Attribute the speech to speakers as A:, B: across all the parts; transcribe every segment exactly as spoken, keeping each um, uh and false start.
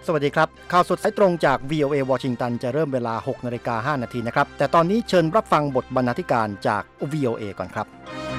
A: สวัสดีครับข่าวสดสายตรงจาก วี โอ เอ วอชิงตันจะเริ่มเวลา หกนาฬิกาห้านาทีนะครับแต่ตอนนี้เชิญรับฟังบทบรรณาธิการจาก วี โอ เอ ก่อนครับ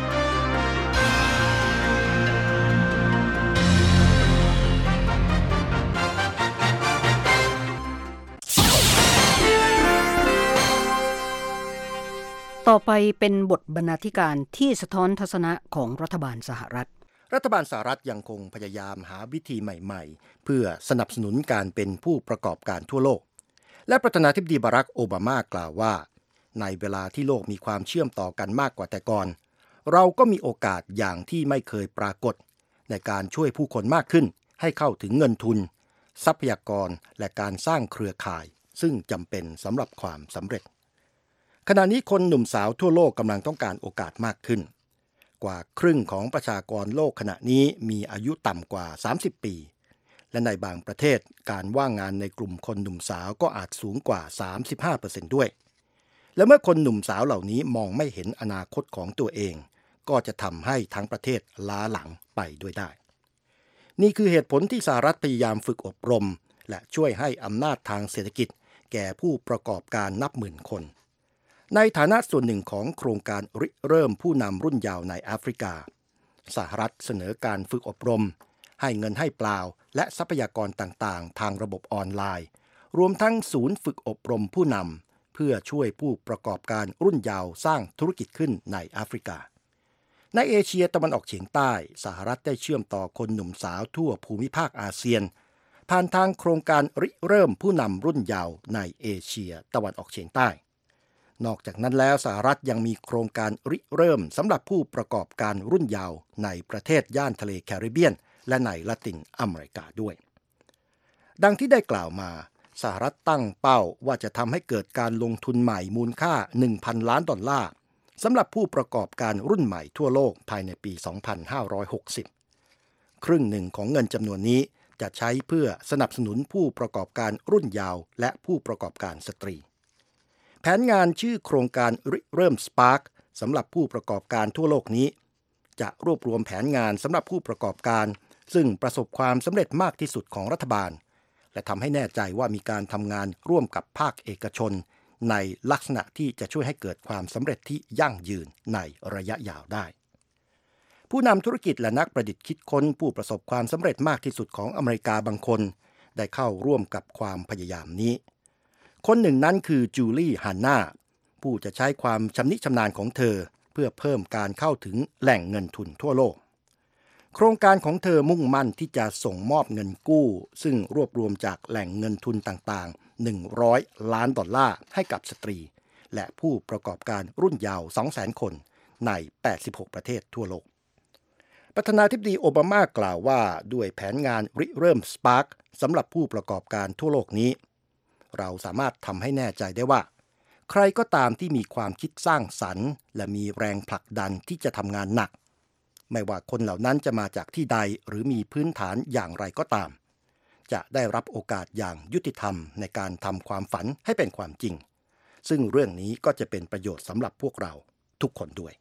B: ต่อไปเป็นบทบรรณาธิการที่สะท้อนทัศนะของรัฐบาลสหรัฐ
A: รัฐบาลสหรัฐยังคงพยายามหาวิธีใหม่ๆเพื่อสนับสนุนการเป็นผู้ประกอบการทั่วโลกและประธานาธิบดีบารักโอบามากล่าวว่าในเวลาที่โลกมีความเชื่อมต่อกันมากกว่าแต่ก่อนเราก็มีโอกาสอย่างที่ไม่เคยปรากฏในการช่วยผู้คนมากขึ้นให้เข้าถึงเงินทุนทรัพยากรและการสร้างเครือข่ายซึ่งจำเป็นสำหรับความสำเร็จขณะนี้คนหนุ่มสาวทั่วโลกกำลังต้องการโอกาสมากขึ้นกว่าครึ่งของประชากรโลกขณะนี้มีอายุต่ำกว่าสามสิบปีและในบางประเทศการว่างงานในกลุ่มคนหนุ่มสาวก็อาจสูงกว่า สามสิบห้าเปอร์เซ็นต์ ด้วยและเมื่อคนหนุ่มสาวเหล่านี้มองไม่เห็นอนาคตของตัวเองก็จะทำให้ทั้งประเทศล้าหลังไปด้วยได้นี่คือเหตุผลที่สหรัฐพยายามฝึกอบรมและช่วยให้อำนาจทางเศรษฐกิจแก่ผู้ประกอบการนับหมื่นคนในฐานะส่วนหนึ่งของโครงการริเริ่มผู้นำรุ่นเยาว์ในแอฟริกาสหรัฐเสนอการฝึกอบรมให้เงินให้เปล่าและทรัพยากรต่างๆทางระบบออนไลน์รวมทั้งศูนย์ฝึกอบรมผู้นำเพื่อช่วยผู้ประกอบการรุ่นเยาว์สร้างธุรกิจขึ้นในแอฟริกาในเอเชียตะวันออกเฉียงใต้สหรัฐได้เชื่อมต่อคนหนุ่มสาวทั่วภูมิภาคอาเซียนผ่านทางโครงการริเริ่มผู้นำรุ่นเยาว์ในเอเชียตะวันออกเฉียงใต้นอกจากนั้นแล้วสหรัฐยังมีโครงการริเริ่มสำหรับผู้ประกอบการรุ่นเยาว์ในประเทศย่านทะเลแคริบเบียนและในละตินอเมริกาด้วยดังที่ได้กล่าวมาสหรัฐตั้งเป้าว่าจะทำให้เกิดการลงทุนใหม่มูลค่า หนึ่งพัน ล้านดอลลาร์สำหรับผู้ประกอบการรุ่นใหม่ทั่วโลกภายในปี สองพันห้าร้อยหกสิบ ครึ่งหนึ่งของเงินจำนวนนี้จะใช้เพื่อสนับสนุนผู้ประกอบการรุ่นเยาว์และผู้ประกอบการสตรีแผนงานชื่อโครงการริเริ่ม Spark สำหรับผู้ประกอบการทั่วโลกนี้จะรวบรวมแผนงานสำหรับผู้ประกอบการซึ่งประสบความสำเร็จมากที่สุดของรัฐบาลและทำให้แน่ใจว่ามีการทำงานร่วมกับภาคเอกชนในลักษณะที่จะช่วยให้เกิดความสำเร็จที่ยั่งยืนในระยะยาวได้ผู้นำธุรกิจและนักประดิษฐ์คิดค้นผู้ประสบความสำเร็จมากที่สุดของอเมริกาบางคนได้เข้าร่วมกับความพยายามนี้คนหนึ่งนั้นคือจูลี่ฮันนาผู้จะใช้ความชำนิชำนาญของเธอเพื่อเพิ่มการเข้าถึงแหล่งเงินทุนทั่วโลกโครงการของเธอมุ่งมั่นที่จะส่งมอบเงินกู้ซึ่งรวบรวมจากแหล่งเงินทุนต่างๆหนึ่งร้อยล้านดอลลาร์ให้กับสตรีและผู้ประกอบการรุ่นเยาว์ สองแสน คนในแปดสิบหกประเทศทั่วโลกประธานาธิบดีโอบามากล่าวว่าด้วยแผนงานริเริ่ม Spark สำหรับผู้ประกอบการทั่วโลกนี้เราสามารถทำให้แน่ใจได้ว่าใครก็ตามที่มีความคิดสร้างสรรค์และมีแรงผลักดันที่จะทำงานหนักไม่ว่าคนเหล่านั้นจะมาจากที่ใดหรือมีพื้นฐานอย่างไรก็ตามจะได้รับโอกาสอย่างยุติธรรมในการทำความฝันให้เป็นความจริงซึ่งเรื่องนี้ก็จะเป็นประโยชน์สำหรับพวกเราทุกคนด้วย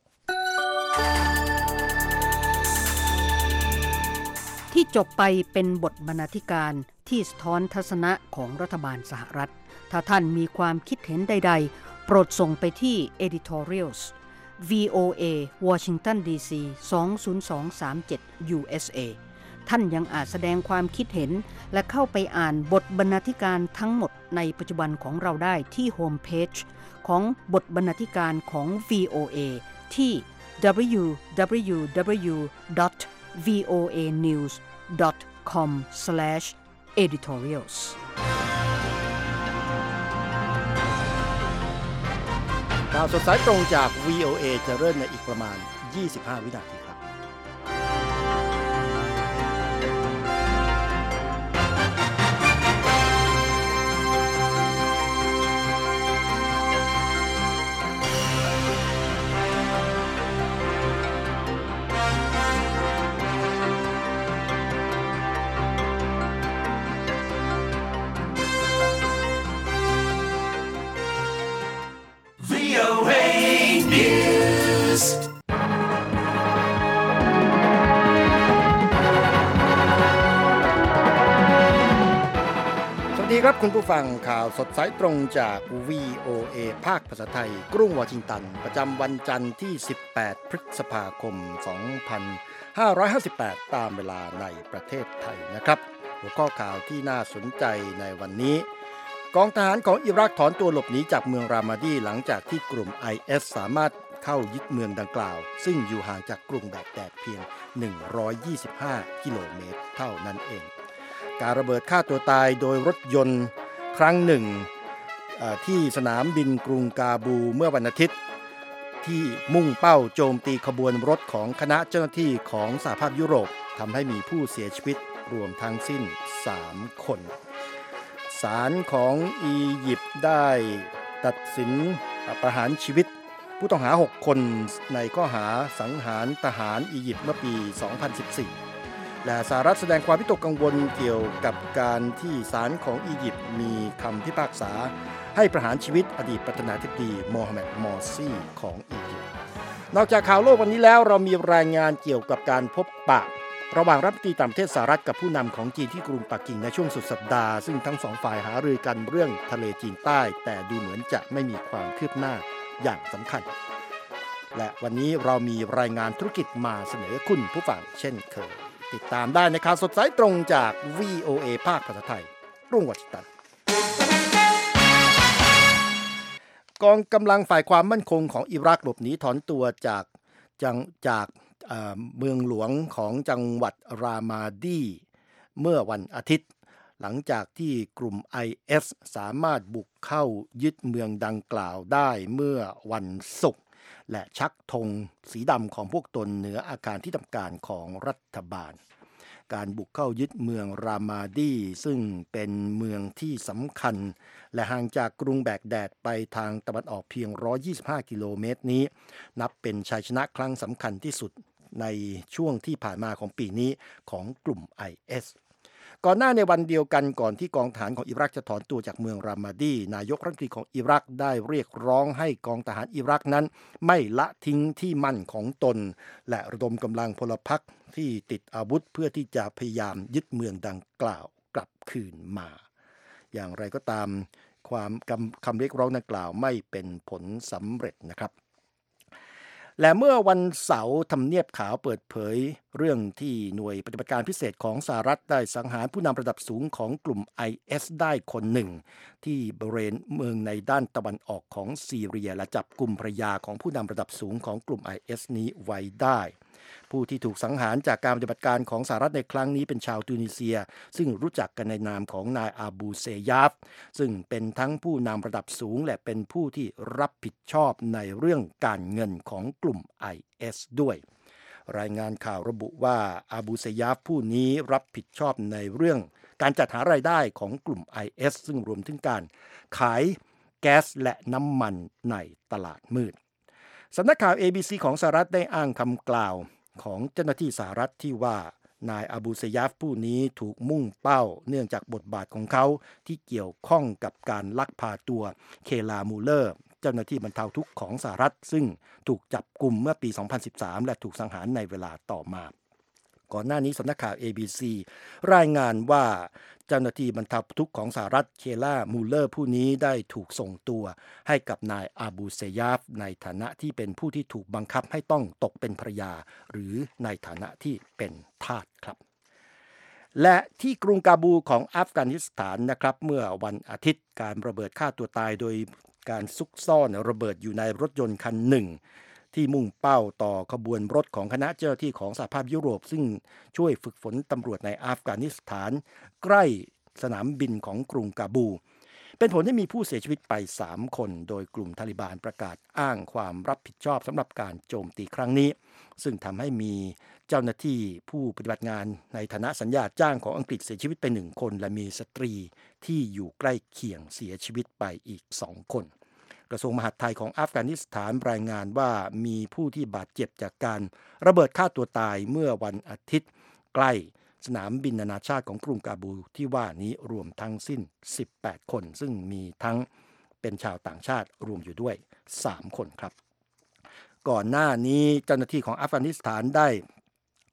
B: ที่จบไปเป็นบทบรรณาธิการที่สะท้อนทัศนะของรัฐบาลสหรัฐถ้าท่านมีความคิดเห็นใดๆโปรดส่งไปที่ editorials วี โอ เอ Washington ดี ซี สอง ศูนย์ สอง สาม เจ็ด ยู เอส เอ ท่านยังอาจแสดงความคิดเห็นและเข้าไปอ่านบทบรรณาธิการทั้งหมดในปัจจุบันของเราได้ที่โฮมเพจของบทบรรณาธิการของ วี โอ เอ ที่ ดับเบิลยู ดับเบิลยู ดับเบิลยู ดอท วี โอ เอ นิวส์ ดอท คอม สแลช เอดิทอเรียลส์
A: ข่าวสดสายตรงจาก วี โอ เอ จะเริ่มในอีกประมาณยี่สิบห้าวินาทีครับดีครับคุณผู้ฟังข่าวสดสายตรงจาก วี โอ เอ ภาคภาษาไทยกรุงวอชิงตันประจำวันจันทร์ที่สิบแปดพฤษภาคมสองพันห้าร้อยห้าสิบแปดตามเวลาในประเทศไทยนะครับหัวข้อข่าวที่น่าสนใจในวันนี้กองทหารของอิรักถอนตัวหลบหนีจากเมืองรามาดีหลังจากที่กลุ่ม ไอ เอส สามารถเข้ายึดเมืองดังกล่าวซึ่งอยู่ห่างจากกรุงแบกแดดเพียงหนึ่งร้อยยี่สิบห้ากิโลเมตรเท่านั้นเองการระเบิดฆ่าตัวตายโดยรถยนต์ครั้งหนึ่งที่สนามบินกรุงกาบูเมื่อวันอาทิตย์ที่มุ่งเป้าโจมตีขบวนรถของคณะเจ้าหน้าที่ของสหภาพยุโรปทำให้มีผู้เสียชีวิตรวมทั้งสิ้นสามคนศาลของอียิปต์ได้ตัดสินประหารชีวิตผู้ต้องหาหกคนในข้อหาสังหารทหารอียิปต์เมื่อปีสองพันสิบสี่และสหรัฐแสดงความวิตกกังวลเกี่ยวกับการที่ศาลของอียิปต์มีคำพิพากษาให้ประหารชีวิตอดีตประธานาธิบดีโมฮัมเหม็ด มอร์ซีของอียิปต์นอกจากข่าวโลกวันนี้แล้วเรามีรายงานเกี่ยวกับการพบปะระหว่างรัฐมนตรีต่างประเทศสหรัฐกับผู้นำของจีนที่กรุงปักกิ่งในช่วงสุดสัปดาห์ซึ่งทั้งสองฝ่ายหารือกันเรื่องทะเลจีนใต้แต่ดูเหมือนจะไม่มีความคืบหน้าอย่างสำคัญและวันนี้เรามีรายงานธุรกิจมาเสนอคุณผู้ฟังเช่นเคยติดตามได้ในข่าวสดสายตรงจาก วี โอ เอ ภาคภาษาไทยกรุงวอชิงตันกองกำลังฝ่ายความมั่นคงของอิรักหลบหนีถอนตัวจากจังจากเอ่อเมืองหลวงของจังหวัดรามาดีเมื่อวันอาทิตย์หลังจากที่กลุ่ม ไอ เอส สามารถบุกเข้ายึดเมืองดังกล่าวได้เมื่อวันศุกร์และชักธงสีดำของพวกตนเหนืออาคารที่ทำการของรัฐบาลการบุกเข้ายึดเมืองรามาดีซึ่งเป็นเมืองที่สำคัญและห่างจากกรุงแบกแดดไปทางตะวันออกเพียงหนึ่งร้อยยี่สิบห้ากิโลเมตรนี้นับเป็นชัยชนะครั้งสำคัญที่สุดในช่วงที่ผ่านมาของปีนี้ของกลุ่ม ไอ เอสก่อนหน้าในวันเดียวกันก่อนที่กองทหารของอิรักจะถอนตัวจากเมืองรามาดีนายกรัฐมนตรีของอิรักได้เรียกร้องให้กองทหารอิรักนั้นไม่ละทิ้งที่มั่นของตนและระดมกำลังพลพรรคที่ติดอาวุธเพื่อที่จะพยายามยึดเมืองดังกล่าวกลับคืนมาอย่างไรก็ตามความคำเรียกร้องดังกล่าวไม่เป็นผลสำเร็จนะครับและเมื่อวันเสาร์ทำเนียบขาวเปิดเผยเรื่องที่หน่วยปฏิบัติการพิเศษของสหรัฐได้สังหารผู้นำระดับสูงของกลุ่ม ไอ เอส ได้คนหนึ่งที่บริเวณเมืองในด้านตะวันออกของซีเรียและจับกลุ่มภรรยาของผู้นำระดับสูงของกลุ่ม ไอ เอส นี้ไว้ได้ผู้ที่ถูกสังหารจากการปฏิบัติการของสหรัฐในครั้งนี้เป็นชาวตูนิเซียซึ่งรู้จักกันในนามของนายอาบูเซยาฟซึ่งเป็นทั้งผู้นำระดับสูงและเป็นผู้ที่รับผิดชอบในเรื่องการเงินของกลุ่ม ไอ เอส ด้วยรายงานข่าวระบุว่าอาบูเซยาฟผู้นี้รับผิดชอบในเรื่องการจัดหารายได้ของกลุ่ม ไอ เอส ซึ่งรวมถึงการขายแก๊สและน้ำมันในตลาดมืดสำนักข่าว เอ บี ซี ของสหรัฐได้อ้างคำกล่าวของเจ้าหน้าที่สหรัฐที่ว่านายอาบูเซยาฟผู้นี้ถูกมุ่งเป้าเนื่องจากบทบาทของเขาที่เกี่ยวข้องกับการลักพาตัวเคลามูเลอร์เจ้าหน้าที่บรรเทาทุกข์ของสหรัฐซึ่งถูกจับกุมเมื่อปีสองพันสิบสามและถูกสังหารในเวลาต่อมาก่อนหน้านี้สำนักข่าว เอ บี ซี รายงานว่าเจ้าหน้าที่บรรเทาทุกข์ของสหรัฐเคลามูเลอร์ผู้นี้ได้ถูกส่งตัวให้กับนายอาบูเซยาฟในฐานะที่เป็นผู้ที่ถูกบังคับให้ต้องตกเป็นภรรยาหรือในฐานะที่เป็นทาสครับและที่กรุงกาบูของอัฟกานิสถานนะครับเมื่อวันอาทิตย์การระเบิดฆ่าตัวตายโดยการซุกซ่อนระเบิดอยู่ในรถยนต์คันหนึ่งที่มุ่งเป้าต่อขบวนรถของคณะเจ้าหน้าที่ของสหภาพยุโรปซึ่งช่วยฝึกฝนตำรวจในอัฟกานิสถานใกล้สนามบินของกรุงกาบูเป็นผลให้มีผู้เสียชีวิตไปสามคนโดยกลุ่มทาลิบานประกาศอ้างความรับผิดชอบสำหรับการโจมตีครั้งนี้ซึ่งทำให้มีเจ้าหน้าที่ผู้ปฏิบัติงานในฐานะสัญญาจ้างของอังกฤษเสียชีวิตไปหนึ่งคนและมีสตรีที่อยู่ใกล้เคียงเสียชีวิตไปอีกสองคนกระทรวงมหาดไทยของอัฟกานิสถานรายงานว่ามีผู้ที่บาดเจ็บจากการระเบิดฆ่าตัวตายเมื่อวันอาทิตย์ใกล้สนามบินนานาชาติของกรุงกาบูที่ว่านี้รวมทั้งสิ้นสิบแปดคนซึ่งมีทั้งเป็นชาวต่างชาติรวมอยู่ด้วยสามคนครับก่อนหน้านี้เจ้าหน้าที่ของอัฟกานิสถานได้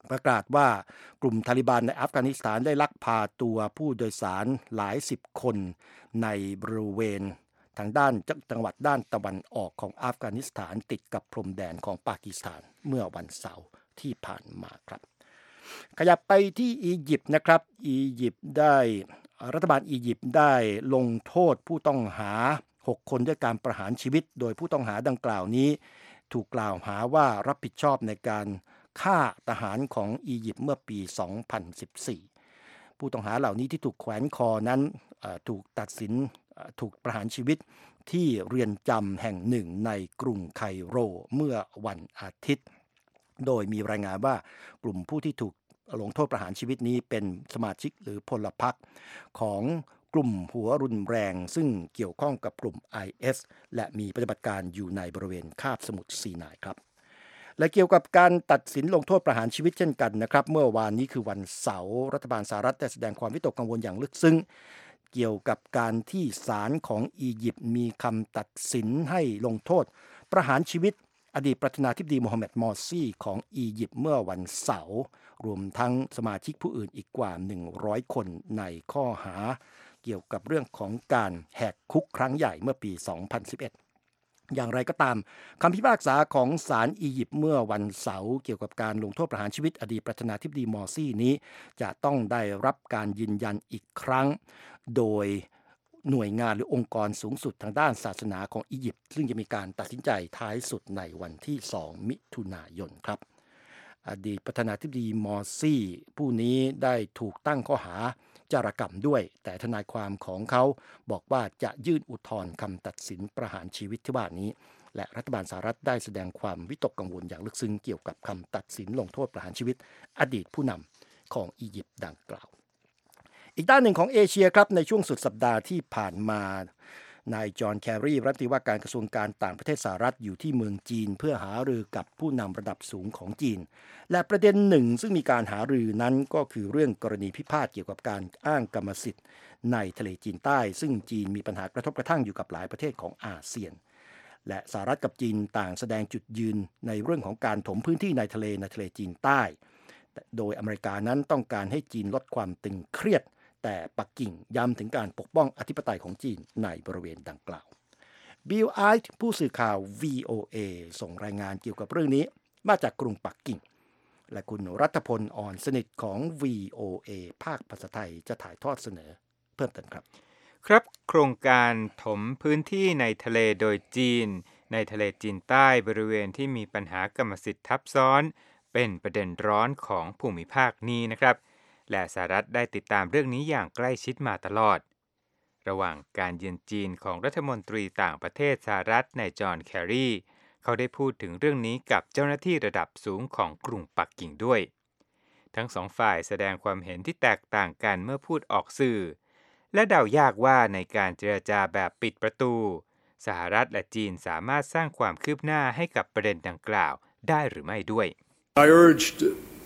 A: ประกาศว่ากลุ่มตาลิบันในอัฟกานิสถานได้ลักพาตัวผู้โดยสารหลายสิบคนในบริเวณทางด้านจังหวัดด้านตะวันออกของอัฟกานิสถานติดกับพรมแดนของปากีสถานเมื่อวันเสาร์ที่ผ่านมาครับขยับไปที่อียิปต์นะครับอียิปต์ได้รัฐบาลอียิปต์ได้ลงโทษผู้ต้องหาหกคนด้วยการประหารชีวิตโดยผู้ต้องหาดังกล่าวนี้ถูกกล่าวหาว่ารับผิดชอบในการฆ่าทหารของอียิปต์เมื่อปี สองพันสิบสี่ ผู้ต้องหาเหล่านี้ที่ถูกแขวนคอนั้นถูกตัดสินถูกประหารชีวิตที่เรือนจำแห่งหนึ่งในกรุงไคโรเมื่อวันอาทิตย์โดยมีรายงานว่ากลุ่มผู้ที่ถูกลงโทษประหารชีวิตนี้เป็นสมาชิกหรือพลพรรคของกลุ่มหัวรุนแรงซึ่งเกี่ยวข้องกับกลุ่ม ไอ เอส และมีปฏิบัติการอยู่ในบริเวณคาบสมุทรซีนายครับและเกี่ยวกับการตัดสินลงโทษประหารชีวิตเช่นกันนะครับเมื่อวานนี้คือวันเสาร์รัฐบาลสหรัฐได้แสดงความวิตกกังวลอย่างลึกซึ้งเกี่ยวกับการที่ศาลของอียิปต์มีคำตัดสินให้ลงโทษประหารชีวิตอดีตประธานาธิบดีโมฮัมเหม็ด มอร์ซีของอียิปต์เมื่อวันเสาร์รวมทั้งสมาชิกผู้อื่นอีกกว่าหนึ่งร้อยคนในข้อหาเกี่ยวกับเรื่องของการแหกคุกครั้งใหญ่เมื่อปี สองพันสิบเอ็ด อย่างไรก็ตามคำพิพากษาของศาลอียิปต์เมื่อวันเสาร์เกี่ยวกับการลงโทษประหารชีวิตอดีตประธานาธิบดีมอร์ซีนี้จะต้องได้รับการยืนยันอีกครั้งโดยหน่วยงานหรือองค์กรสูงสุดทางด้านศาสนาของอียิปต์ซึ่งจะมีการตัดสินใจท้ายสุดในวันที่สองมิถุนายนครับอดีตประธานาธิบดีมอร์ซีผู้นี้ได้ถูกตั้งข้อหาจารกรรมด้วยแต่ทนายความของเขาบอกว่าจะยื่นอุทธรณ์คำตัดสินประหารชีวิตที่ว่านี้และรัฐบาลสหรัฐได้แสดงความวิตกกังวลอย่างลึกซึ้งเกี่ยวกับคำตัดสินลงโทษประหารชีวิตอดีตผู้นำของอียิปต์ดังกล่าวอีกด้านหนึ่งของเอเชียครับในช่วงสุดสัปดาห์ที่ผ่านมานายจอห์นแคร์รีรัฐมนตรีว่าการกระทรวงการต่างประเทศสหรัฐอยู่ที่เมืองจีนเพื่อหารือกับผู้นำระดับสูงของจีนและประเด็นหนึ่งซึ่งมีการหารือนั้นก็คือเรื่องกรณีพิพาทเกี่ยวกับการอ้างกรรมสิทธิ์ในทะเลจีนใต้ซึ่งจีนมีปัญหากระทบกระทั่งอยู่กับหลายประเทศของอาเซียนและสหรัฐกับจีนต่างแสดงจุดยืนในเรื่องของการถมพื้นที่ในทะเลในทะเลจีนใต้โดยอเมริกานั้นต้องการให้จีนลดความตึงเครียดแต่ปักกิ่งย้ำถึงการปกป้องอธิปไตยของจีนในบริเวณดังกล่าวบิล ไอท์ผู้สื่อข่าว วี โอ เอ ส่งรายงานเกี่ยวกับเรื่องนี้มาจากกรุงปักกิ่งและคุณรัฐพล อ่อนสนิทของ วี โอ เอ ภาคภาษาไทยจะถ่ายทอดเสนอเพิ่มเติมครับ
C: ครับโครงการถมพื้นที่ในทะเลโดยจีนในทะเลจีนใต้บริเวณที่มีปัญหากรรมสิทธิ์ทับซ้อนเป็นประเด็นร้อนของภูมิภาคนี้นะครับและสหรัฐได้ติดตามเรื่องนี้อย่างใกล้ชิดมาตลอดระหว่างการเยือนจีนของรัฐมนตรีต่างประเทศสหรัฐนายจอห์นแคร์รีเขาได้พูดถึงเรื่องนี้กับเจ้าหน้าที่ระดับสูงของกรุงปักกิ่งด้วยทั้งสองฝ่ายแสดงความเห็นที่แตกต่างกันเมื่อพูดออกสื่อและเดายากว่าในการเจรจาแบบปิดประตูสหรัฐและจีนสามารถสร้างความคืบหน้าให้กับประเด็นดังกล่าวได้หรือไม่ด้วย
D: I urged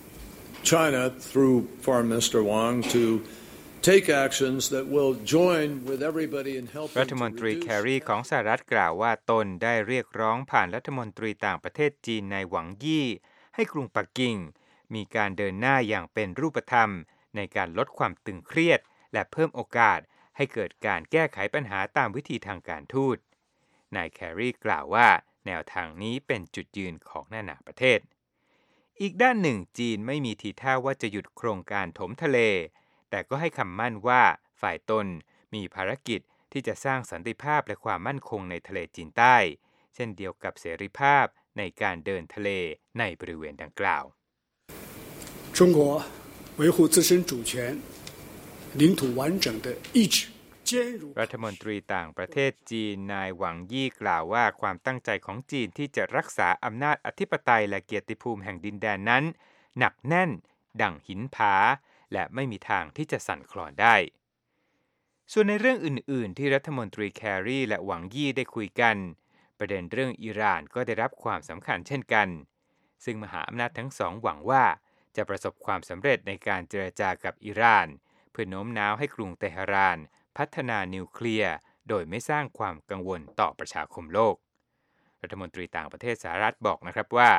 D: China through Foreign Minister Wang to take actions that will join with everybody in helping
C: รัฐมนตรีแคร์รีของสหรัฐกล่าวว่าตนได้เรียกร้องผ่านรัฐมนตรีต่างประเทศจีนนายหวังยี่ให้กรุงปักกิ่งมีการเดินหน้าอย่างเป็นรูปธรรมในการลดความตึงเครียดและเพิ่มโอกาสให้เกิดการแก้ไขปัญหาตามวิธีทางการทูตนายแคร์รีกล่าวว่าแนวทางนี้เป็นจุดยืนของนานาประเทศอีกด้านหนึ่งจีนไม่มีทีท่าว่าจะหยุดโครงการถมทะเลแต่ก็ให้คำมั่นว่าฝ่ายตนมีภารกิจที่จะสร้างสันติภาพและความมั่นคงในทะเลจีนใต้เช่นเดียวกับเสรีภาพในการเดินทะเลในบริเวณดังกล่าว
E: 中国维护自身主权领土完整的意志
C: รัฐมนตรีต่างประเทศจีนนายหวังยี่กล่าวว่าความตั้งใจของจีนที่จะรักษาอำนาจอธิปไตยและเกียรติภูมิแห่งดินแดนนั้นหนักแน่นดั่งหินผาและไม่มีทางที่จะสั่นคลอนได้ส่วนในเรื่องอื่นๆที่รัฐมนตรีแคร์รีและหวังยี่ได้คุยกันประเด็นเรื่องอิหร่านก็ได้รับความสำคัญเช่นกันซึ่งมหาอำนาจทั้งสองหวังว่าจะประสบความสำเร็จในการเจรจากับอิหร่านเพื่อโน้มน้าวให้กรุงเตหะรานพัฒนานิวเคลียร์โดยไม่สร้างความกังวลต่อประชาคมโลกรัฐมนตรีต่างประเทศสหรัฐบอกนะครับว่า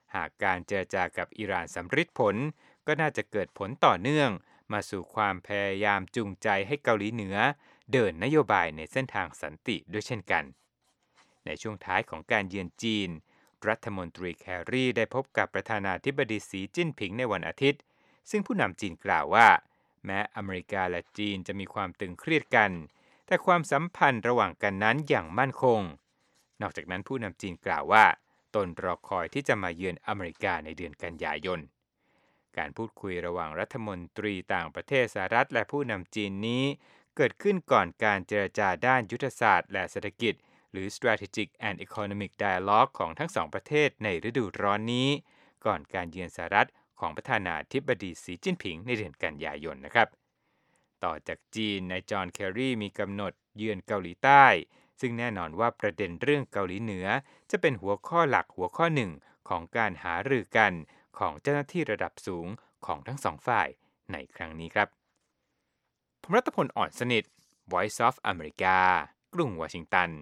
C: หากการเจรจากับอิหร่านสำฤทธิ์ผลก็น่าจะเกิดผลต่อเนื่องมาสู่ความพยายามจูงใจให้เกาหลีเหนือเดินนโยบายในเส้นทางสันติด้วยเช่นกันในช่วงท้ายของการเยือนจีนรัฐมนตรีแคร์รีได้พบกับประธานาธิบดีสีจิ้นผิงในวันอาทิตย์ซึ่งผู้นำจีนกล่าวว่าแม้อเมริกาและจีนจะมีความตึงเครียดกันแต่ความสัมพันธ์ระหว่างกันนั้นอย่างมั่นคงนอกจากนั้นผู้นำจีนกล่าวว่าตนรอคอยที่จะมาเยือนอเมริกาในเดือนกันยายนการพูดคุยระหว่างรัฐมนตรีต่างประเทศสหรัฐและผู้นำจีนนี้เกิดขึ้นก่อนการเจรจาด้านยุทธศาสตร์และเศรษฐกิจหรือ Strategic and Economic Dialogue ของทั้งสองประเทศในฤดูร้อนนี้ก่อนการเยือนสหรัฐของประธานาธิบดีสีจิ้นผิงในเดือนกันยายนนะครับต่อจากจีนนายจอห์นแคร์รีมีกำหนดเยือนเกาหลีใต้ซึ่งแน่นอนว่าประเด็นเรื่องเกาหลีเหนือจะเป็นหัวข้อหลักหัวข้อหนึ่งของการหารือกันของเจ้าหน้าที่ระดับสูงของทั้งสองฝ่ายในครั้งนี้ครับผมรัตพล อ่อนสนิท Voice of America กรุงวอชิงตัน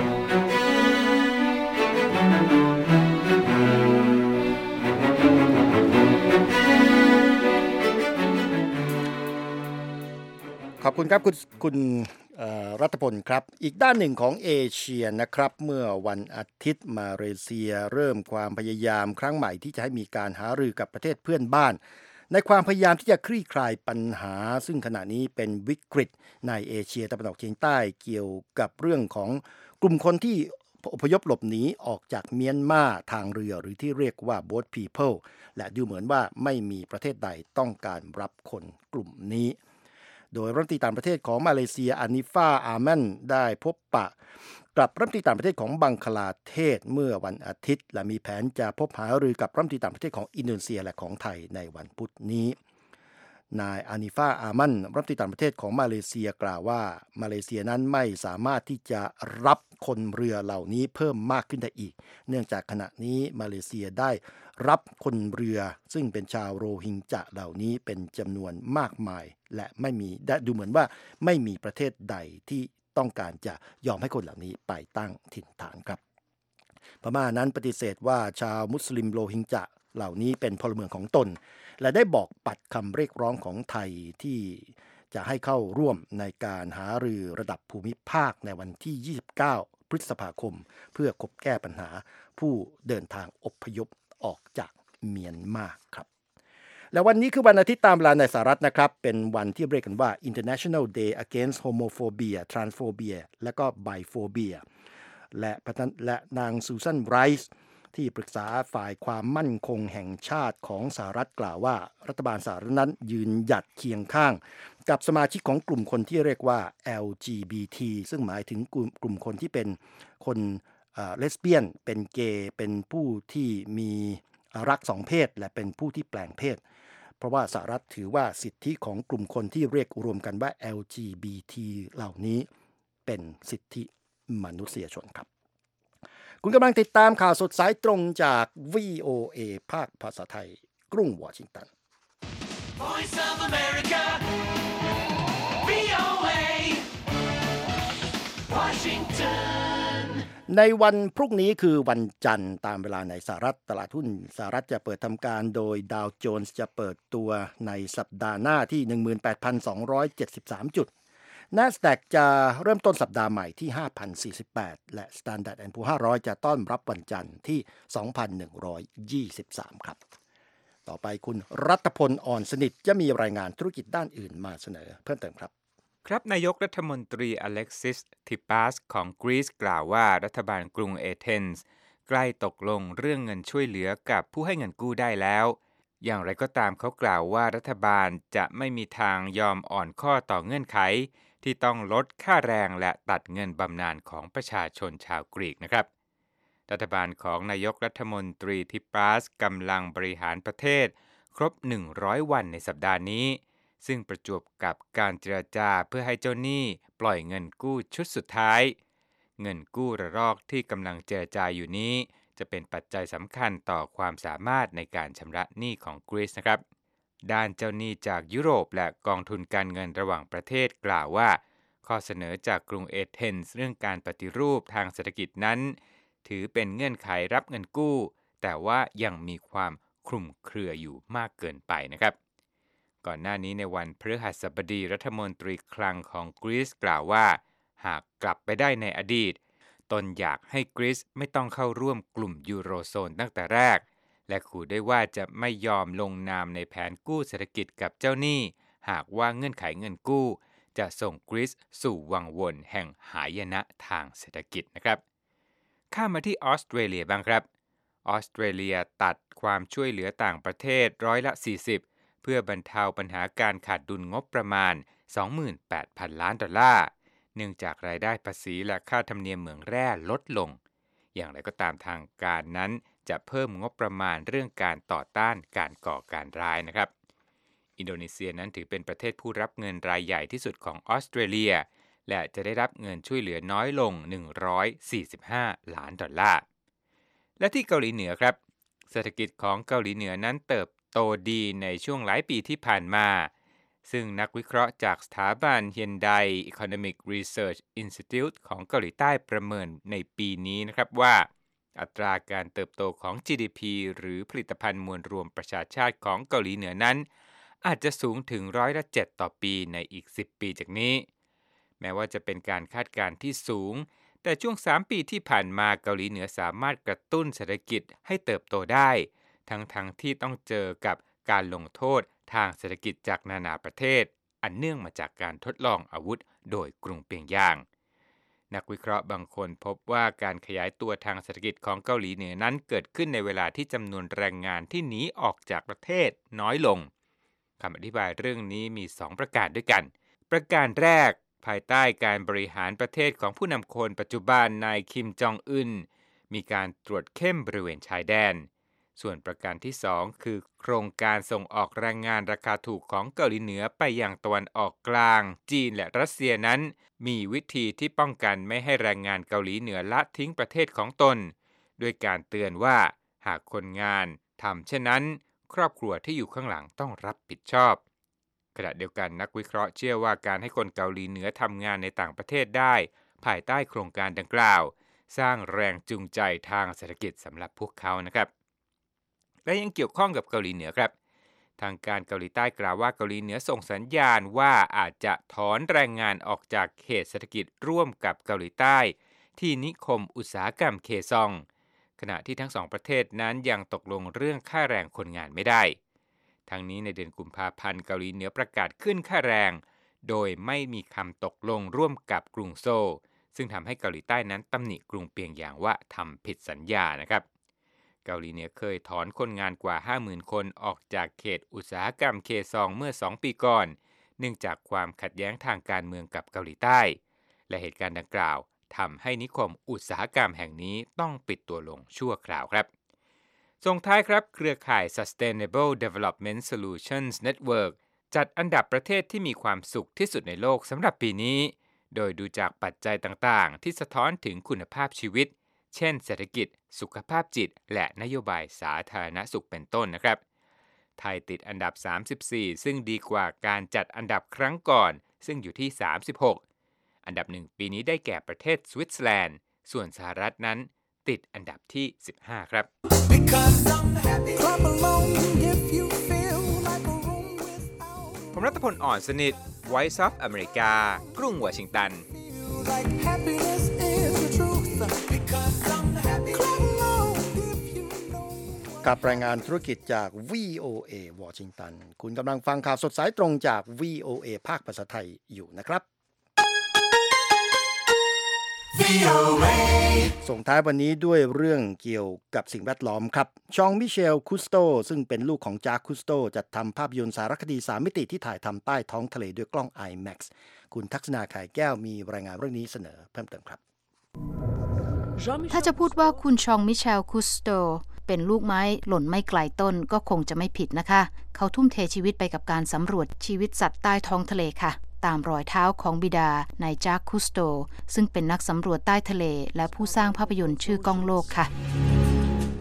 A: ขอบคุณครับคุณคุณรัฐพลครับอีกด้านหนึ่งของเอเชียนะครับเมื่อวันอาทิตย์มาเลเซียเริ่มความพยายามครั้งใหม่ที่จะให้มีการหารือกับประเทศเพื่อนบ้านในความพยายามที่จะคลี่คลายปัญหาซึ่งขณะนี้เป็นวิกฤตในเอเชียตะวันออกเฉียงใต้เกี่ยวกับเรื่องของกลุ่มคนที่อพยพหลบหนีออกจากเมียนมาทางเรือหรือที่เรียกว่า Boat People และดูเหมือนว่าไม่มีประเทศใดต้องการรับคนกลุ่มนี้โดยรัฐมนตรีต่างประเทศของมาเลเซียอานิฟาอาแมนได้พบปะกับรัฐมนตรีต่างประเทศของบังคลาเทศเมื่อวันอาทิตย์และมีแผนจะพบหารือกับรัฐมนตรีต่างประเทศของอินโดนีเซียและของไทยในวันพุธนี้นายอานิฟาอาแมนรัฐมนตรีต่างประเทศของมาเลเซียกล่าวว่ามาเลเซียนั้นไม่สามารถที่จะรับคนเรือเหล่านี้เพิ่มมากขึ้นได้อีกเนื่องจากขณะนี้มาเลเซียได้รับคนเรือซึ่งเป็นชาวโรฮิงญะเหล่านี้เป็นจำนวนมากมายและไม่มีดูเหมือนว่าไม่มีประเทศใดที่ต้องการจะยอมให้คนเหล่านี้ไปตั้งถิ่นฐานครับพม่านั้นปฏิเสธว่าชาวมุสลิมโรฮิงญะเหล่านี้เป็นพลเมืองของตนและได้บอกปัดคำเรียกร้องของไทยที่จะให้เข้าร่วมในการหารือระดับภูมิภาคในวันที่ยี่สิบเก้าพฤษภาคมเพื่อคบแก้ปัญหาผู้เดินทางอพยพออกจากเมียนมาครับและวันนี้คือวันอาทิตย์ตามเวลาในสหรัฐนะครับเป็นวันที่เรียกกันว่า International Day Against Homophobia, Transphobia และก็ Biphobia และและนางซูซานไรส์ที่ปรึกษาฝ่ายความมั่นคงแห่งชาติของสหรัฐกล่าวว่ารัฐบาลสหรัฐนั้นยืนหยัดเคียงข้างกับสมาชิกของกลุ่มคนที่เรียกว่า แอล จี บี ที ซึ่งหมายถึงกลุ่มกลุ่มคนที่เป็นคนเลสเบี้ยนเป็นเกย์เป็นผู้ที่มีรักสองเพศและเป็นผู้ที่แปลงเพศเพราะว่าสหรัฐถือว่าสิทธิของกลุ่มคนที่เรียกรวมกันว่า แอล จี บี ที เหล่านี้เป็นสิทธิมนุษยชนครับคุณกำลังติดตามข่าวสดสายตรงจาก วี โอ เอ ภาคภาษาไทยกรุงวอชิงตัน
F: Voice of America วี โอ เอ Washington
A: ในวันพรุ่งนี้คือวันจันทร์ตามเวลาในสหรัฐตลาดหุ้นสหรัฐจะเปิดทำการโดยดาวโจนส์จะเปิดตัวในสัปดาห์หน้าที่ หนึ่งหมื่นแปดพันสองร้อยเจ็ดสิบสาม จุด NASDAQ จะเริ่มต้นสัปดาห์ใหม่ที่ ห้าพันสี่สิบแปด และ Standard แอนด์ Poor's ห้าร้อยจะต้อนรับวันจันทร์ที่ สองพันหนึ่งร้อยยี่สิบสาม ครับต่อไปคุณรัตพล อ่อนสนิทจะมีรายงานธุรกิจด้านอื่นมาเสนอเพิ่มเติมครับ
C: ครับนายกรัฐมนตรีอเล็กซิส ทิปัสของกรีซกล่าวว่ารัฐบาลกรุงเอเธนส์ใกล้ตกลงเรื่องเงินช่วยเหลือกับผู้ให้เงินกู้ได้แล้วอย่างไรก็ตามเขากล่าวว่ารัฐบาลจะไม่มีทางยอมอ่อนข้อต่อเงื่อนไขที่ต้องลดค่าแรงและตัดเงินบำนาญของประชาชนชาวกรีกนะครับรัฐบาลของนายกรัฐมนตรีทิปัสกำลังบริหารประเทศครบหนึ่งร้อยวันในสัปดาห์นี้ซึ่งประจวบกับการเจรจาเพื่อให้เจ้าหนี้ปล่อยเงินกู้ชุดสุดท้ายเงินกู้ระลอกที่กำลังเจรจาอยู่นี้จะเป็นปัจจัยสำคัญต่อความสามารถในการชำระหนี้ของกรีซนะครับด้านเจ้าหนี้จากยุโรปและกองทุนการเงินระหว่างประเทศกล่าวว่าข้อเสนอจากกรุงเอเธนส์เรื่องการปฏิรูปทางเศรษฐกิจนั้นถือเป็นเงื่อนไขรับเงินกู้แต่ว่ายังมีความคลุมเครืออยู่มากเกินไปนะครับก่อนหน้านี้ในวันพฤหัสบดีรัฐมนตรีคลังของกรีซกล่าวว่าหากกลับไปได้ในอดีตตนอยากให้กรีซไม่ต้องเข้าร่วมกลุ่มยูโรโซนตั้งแต่แรกและขู่ได้ว่าจะไม่ยอมลงนามในแผนกู้เศรษฐกิจกับเจ้าหนี้หากว่าเงื่อนไขเงินกู้จะส่งกรีซสู่วังวนแห่งหายนะทางเศรษฐกิจนะครับข้ามมาที่ออสเตรเลียบ้างครับออสเตรเลียตัดความช่วยเหลือต่างประเทศร้อยละสี่สิบเพื่อบรรเทาปัญหาการขาดดุลงบประมาณ สองหมื่นแปดพัน ล้านดอลลาร์เนื่องจากรายได้ภาษีและค่าธรรมเนียมเหมืองแร่ลดลงอย่างไรก็ตามทางการนั้นจะเพิ่มงบประมาณเรื่องการต่อต้านการก่อการร้ายนะครับอินโดนีเซียนั้นถือเป็นประเทศผู้รับเงินรายใหญ่ที่สุดของออสเตรเลียและจะได้รับเงินช่วยเหลือน้อยลงหนึ่งร้อยสี่สิบห้าล้านดอลลาร์และที่เกาหลีเหนือครับเศรษฐกิจของเกาหลีเหนือนั้นเติบโตดีในช่วงหลายปีที่ผ่านมาซึ่งนักวิเคราะห์จากสถาบัน Hyundai Economic Research Institute ของเกาหลีใต้ประเมินในปีนี้นะครับว่าอัตราการเติบโตของ จี ดี พี หรือผลิตภัณฑ์มวลรวมประชาชาติของเกาหลีเหนือนั้นอาจจะสูงถึงร้อยละเจ็ดต่อปีในอีกสิบปีจากนี้แม้ว่าจะเป็นการคาดการณ์ที่สูงแต่ช่วงสามปีที่ผ่านมาเกาหลีเหนือสามารถกระตุ้นเศรษฐกิจให้เติบโตได้ทั้งๆ ท, ที่ต้องเจอกับการลงโทษทางเศรษฐกิจจากนานาประเทศอันเนื่องมาจากการทดลองอาวุธโดยกรุงเปียงยางนักวิเคราะห์บางคนพบว่าการขยายตัวทางเศรษฐกิจของเกาหลีเหนือนั้นเกิดขึ้นในเวลาที่จำนวนแรงงานที่หนีออกจากประเทศน้อยลงคำอธิบายเรื่องนี้มีสองประการด้วยกันประการแรกภายใต้การบริหารประเทศของผู้นำคนปัจจุบันนายคิมจองอึนมีการตรวจเข้มบริเวณชายแดนส่วนประการที่สองคือโครงการส่งออกแรงงานราคาถูกของเกาหลีเหนือไปยังตะวันออกกลางจีนและรัสเซียนั้นมีวิธีที่ป้องกันไม่ให้แรงงานเกาหลีเหนือละทิ้งประเทศของตนด้วยการเตือนว่าหากคนงานทำเช่นนั้นครอบครัวที่อยู่ข้างหลังต้องรับผิดชอบขณะเดียวกันนักวิเคราะห์เชื่อว่าการให้คนเกาหลีเหนือทำงานในต่างประเทศได้ภายใต้โครงการดังกล่าวสร้างแรงจูงใจทางเศรษฐกิจสำหรับพวกเขานะครับและยังเกี่ยวข้องกับเกาหลีเหนือครับทางการเกาหลีใต้กล่าวว่าเกาหลีเหนือส่งสัญญาณว่าอาจจะถอนแรงงานออกจากเขตเศรษฐกิจร่วมกับเกาหลีใต้ที่นิคมอุตสาหกรรมเคซองขณะที่ทั้งสองประเทศนั้นยังตกลงเรื่องค่าแรงคนงานไม่ได้ทั้งนี้ในเดือนกุมภาพันธ์เกาหลีเหนือประกาศขึ้นค่าแรงโดยไม่มีคำตกลงร่วมกับกรุงโซลซึ่งทำให้เกาหลีใต้นั้นตำหนิกรุงเปียงยางว่าทำผิดสัญญานะครับเกาหลีเหนือเคยถอนคนงานกว่า ห้าหมื่น คนออกจากเขตอุตสาหกรรมเคซองเมื่อสองปีก่อนเนื่องจากความขัดแย้งทางการเมืองกับเกาหลีใต้และเหตุการณ์ดังกล่าวทำให้นิคมอุตสาหกรรมแห่งนี้ต้องปิดตัวลงชั่วคราวครับส่งท้ายครับเครือข่าย Sustainable Development Solutions Network จัดอันดับประเทศที่มีความสุขที่สุดในโลกสำหรับปีนี้โดยดูจากปัจจัยต่างๆที่สะท้อนถึงคุณภาพชีวิตเช่นเศรษฐกิจสุขภาพจิตและนโยบายสาธารณสุขเป็นต้นนะครับไทยติดอันดับสามสิบสี่ซึ่งดีกว่าการจัดอันดับครั้งก่อนซึ่งอยู่ที่สามสิบหกอันดับหนึ่งปีนี้ได้แก่ประเทศสวิตเซอร์แลนด์ส่วนสหรัฐนั้นติดอันดับที่สิบห้าครับผมรัตพลอ่อนสนิท Voice of America กรุงวอชิงตัน
A: กับรายงานธุรกิจจาก วี โอ เอ วอชิงตันคุณกำลังฟังข่าวสดสายตรงจาก วี โอ เอ ภาคภาษาไทยอยู่นะครับ วี โอ เอ ส่งท้ายวันนี้ด้วยเรื่องเกี่ยวกับสิ่งแวดล้อมครับชองมิเชลคุสโตซึ่งเป็นลูกของจากคุสโตจัดทำภาพยนตร์สารคดีสามมิติที่ถ่ายทำใต้ท้องทะเลด้วยกล้อง ไอ แม็กซ์ คุณทักษณาไข่แก้วมีรายงานเรื่องนี้เสนอเพิ่มเติมครับ
G: ถ้าจะพูดว่าคุณชองมิเชลคุสโตเป็นลูกไม้หล่นไม่ไกลต้นก็คงจะไม่ผิดนะคะเขาทุ่มเทชีวิตไปกับการสำรวจชีวิตสัตว์ใต้ท้องทะเลค่ะตามรอยเท้าของบิดานายจากคุสโตซึ่งเป็นนักสำรวจใต้ทะเลและผู้สร้างภาพยนตร์ชื่อก้องโลกค่ะใน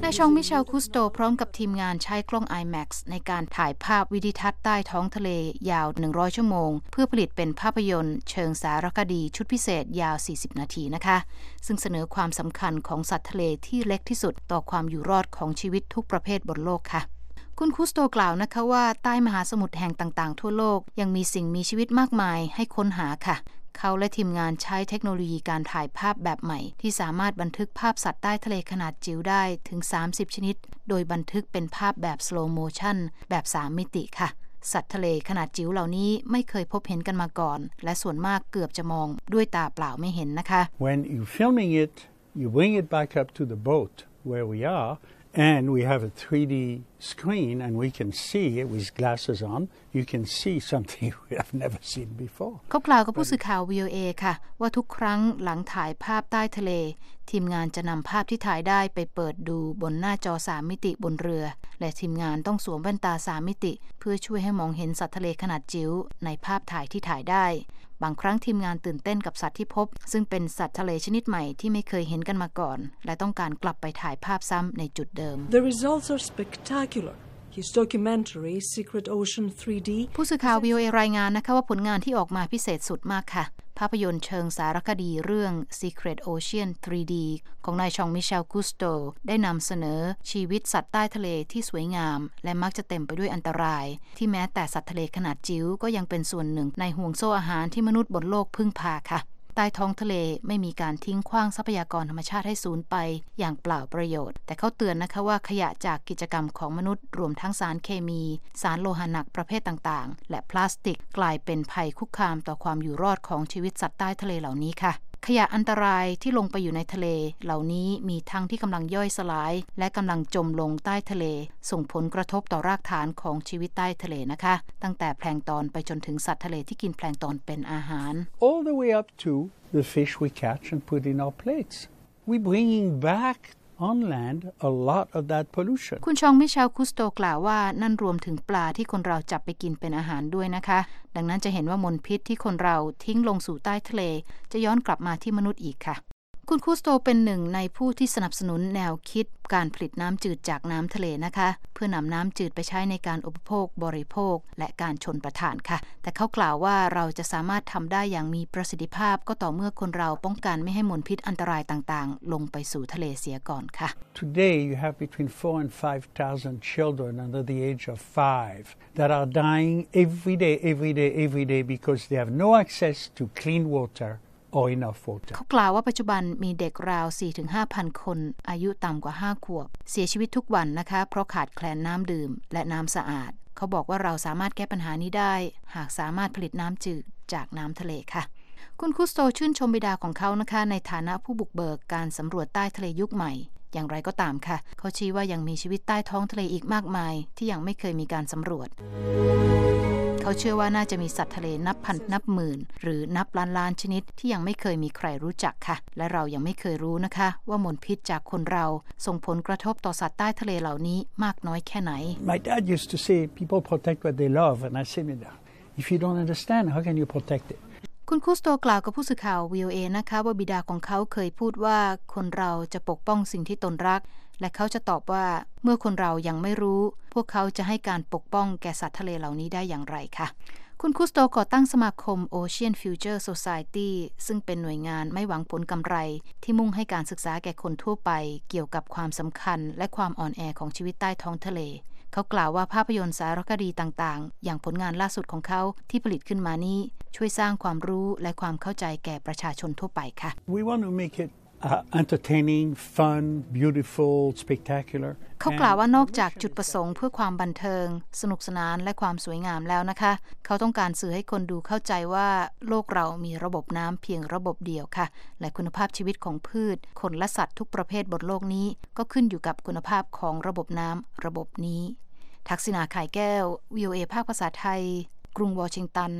G: ายชองมิเชลคุสโตพร้อมกับทีมงานใช้กล้อง ไอแม็กซ์ ในการถ่ายภาพวิดิทัศน์ใต้ท้องทะเลยาวหนึ่งร้อยชั่วโมงเพื่อผลิตเป็นภาพยนตร์เชิงสารคดีชุดพิเศษยาวสี่สิบนาทีนะคะซึ่งเสนอความสำคัญของสัตว์ทะเลที่เล็กที่สุดต่อความอยู่รอดของชีวิตทุกประเภทบนโลกค่ะคุณคุสโตกล่าวนะคะว่าใต้มหาสมุทรแห่งต่างๆทั่วโลกยังมีสิ่งมีชีวิตมากมายให้ค้นหาค่ะเขาและทีมงานใช้เทคโนโลยีการถ่ายภาพแบบใหม่ที่สามารถบันทึกภาพสัตว์ใต้ทะเลขนาดจิ๋วได้ถึงสามสิบชนิดโดยบันทึกเป็นภาพแบบ slow motion แบบสามมิติค่ะสัตว์ทะเลขนาดจิ๋วเหล่านี้ไม่เคยพบเห็นกันมาก่อนและส่วนมากเกือบจะมองด้วยตาเปล่าไม่เห็นนะคะ
H: When you filming it you bring it back up to the boat where we are and we have a three D screen and we can see it with glasses on you can see something we have never seen before
G: เขากล่าวกับผู้สื่อข่าว วี โอ เอ ค่ะว่าทุกครั้งหลังถ่ายภาพใต้ทะเลทีมงานจะนำภาพที่ถ่ายได้ไปเปิดดูบนหน้าจอสามมิติบนเรือและทีมงานต้องสวมแว่นตาสามมิติเพื่อช่วยให้มองเห็นสัตว์ทะเลขนาดจิ๋วในภาพถ่ายที่ถ่ายได้บางครั้งทีมงานตื่นเต้นกับสัตว์ที่พบซึ่งเป็นสัตว์ทะเลชนิดใหม่ที่ไม่เคยเห็นกันมาก่อนและต้องการกลับไปถ่ายภาพซ้ำในจุดเดิม
I: The results are spectacular. His documentary Secret Ocean ทรี ดี
G: ผู้สื่อข่าว วี โอ เอ รายงานนะคะว่าผลงานที่ออกมาพิเศษสุดมากค่ะภาพยนตร์เชิงสารคดีเรื่อง Secret Ocean ทรี ดี ของนายชองมิเชลคุสโตได้นำเสนอชีวิตสัตว์ใต้ทะเลที่สวยงามและมักจะเต็มไปด้วยอันตรายที่แม้แต่สัตว์ทะเลขนาดจิ๋วก็ยังเป็นส่วนหนึ่งในห่วงโซ่อาหารที่มนุษย์บนโลกพึ่งพาค่ะใต้ท้องทะเลไม่มีการทิ้งขว้างทรัพยากรธรรมชาติให้สูญไปอย่างเปล่าประโยชน์แต่เขาเตือนนะคะว่าขยะจากกิจกรรมของมนุษย์รวมทั้งสารเคมีสารโลหะหนักประเภทต่างๆและพลาสติกกลายเป็นภัยคุกคามต่อความอยู่รอดของชีวิตสัตว์ใต้ทะเลเหล่านี้ค่ะขยะอันตรายที่ลงไปอยู่ในทะเลเหล่านี้มีทั้งที่กำลังย่อยสลายและกำลังจมลงใต้ทะเลส่งผลกระทบต่อรากฐานของชีวิตใต้ทะเลนะคะตั้งแต่แพลงก์ตอนไปจนถึงสัตว์ทะเลที่กินแพลงก์ตอนเป็นอาหาร
H: all the way up to the fish we catch and put in our plates we bringing back on land a lot of that pollution
G: คุณชองมิเชลคุสโตกล่าวว่านั่นรวมถึงปลาที่คนเราจับไปกินเป็นอาหารด้วยนะคะดังนั้นจะเห็นว่ามลพิษที่คนเราทิ้งลงสู่ใต้ทะเลจะย้อนกลับมาที่มนุษย์อีกค่ะคุณคุสโตเป็นหนึ่งในผู้ที่สนับสนุนแนวคิดการผลิตน้ำจืดจากน้ำทะเลนะคะเพื่อนำน้ำจืดไปใช้ในการอุปโภคบริโภคและการชลประทานค่ะแต่เขากล่าวว่าเราจะสามารถทำได้อย่างมีประสิทธิภาพก็ต่อเมื่อคนเราป้องกันไม่ให้มลพิษอันตรายต่างๆลงไปสู่ทะเลเสียก่อนค่ะ
H: Today you have between four and five thousand children under the age of five that are dying every day every day every day because they have no access to clean waterเขา
G: กล่าวว่าปัจจุบันมีเด็กราว สี่ถึงห้าพัน คนอายุต่ำกว่าห้าขวบเสียชีวิตทุกวันนะคะเพราะขาดแคลนน้ำดื่มและน้ำสะอาดเขาบอกว่าเราสามารถแก้ปัญหานี้ได้หากสามารถผลิตน้ำจืดจากน้ำทะเลค่ะคุณคุสโตชื่นชมบิดาของเขานะคะในฐานะผู้บุกเบิกการสำรวจใต้ทะเลยุคใหม่อย่างไรก็ตามค่ะเขาชี้ว่ายังมีชีวิตใต้ท้องทะเลอีกมากมายที่ยังไม่เคยมีการสำรวจเขาเชื่อว่าน่าจะมีสัตว์ทะเลนับพันนับหมื่นหรือนับล้านล้านชนิดที่ยังไม่เคยมีใครรู้จักค่ะและเรายังไม่เคยรู้นะคะว่ามลพิษจากคนเราส่งผลกระทบต่อสัตว์ใต้ทะเลเหล่านี้มากน้อยแค่ไหน
H: My dad used to say people protect what they love and I say if you don't understand how can you protect it
G: คุณคุสโตกล่าวกับผู้สื่อข่าว วี โอ เอ นะคะว่าบิดาของเขาเคยพูดว่าคนเราจะปกป้องสิ่งที่ตนรักและเขาจะตอบว่าเมื่อคนเรายังไม่รู้พวกเขาจะให้การปกป้องแก่สัตว์ทะเลเหล่านี้ได้อย่างไรค่ะคุณคุสโตก่อตั้งสมาคม Ocean Future Society ซึ่งเป็นหน่วยงานไม่หวังผลกำไรที่มุ่งให้การศึกษาแก่คนทั่วไปเกี่ยวกับความสำคัญและความอ่อนแอของชีวิตใต้ท้องทะเลเขากล่าวว่าภาพยนตร์สารคดีต่างๆอย่างผลงานล่าสุดของเขาที่ผลิตขึ้นมานี้ช่วยสร้างความรู้และความเข้าใจแก่ประชาชนทั่วไปค่ะ
H: We want to make it uh, entertaining, fun, beautiful, spectacular
G: เขากล่าวว่านอกจากจุดประสงค์เพื่อความบันเทิงสนุกสนานและความสวยงามแล้วนะคะเขาต้องการสื่อให้คนดูเข้าใจว่าโลกเรามีระบบน้ำเพียงระบบเดียวค่ะและคุณภาพชีวิตของพืชคนและสัตว์ทุกประเภทบนโลกนี้ก็ขึ้นอยู่กับคุณภาพของระบบน้ำระบบนี้ทักษิณา ข่ายแก้ว วี โอ เอ ภาคภาษาไทยกรุงวอชิงตัน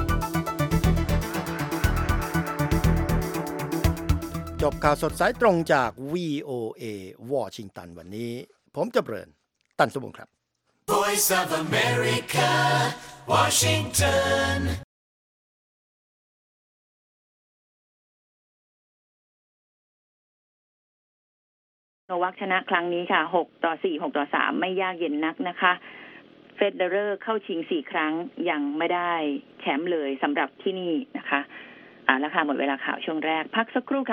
A: จบข่าวสดสายตรงจาก วี โอ เอ วอชิงตันวันนี้ผมจะเบริญตันสมบูรณ์ครับ
F: Voice of America Washington
J: โนวัคชนะครั้งนี้ค่ะหกต่อสี่ หกต่อสามไม่ยากเย็นนักนะคะเฟเดเรอร์เข้าชิงสี่ครั้งยังไม่ได้แชมป์เลยสำหรับที่นี่นะคะอ่าแล้วค่ะหมดเวลาข่าวช่วงแรกพักสักครู่ค่ะ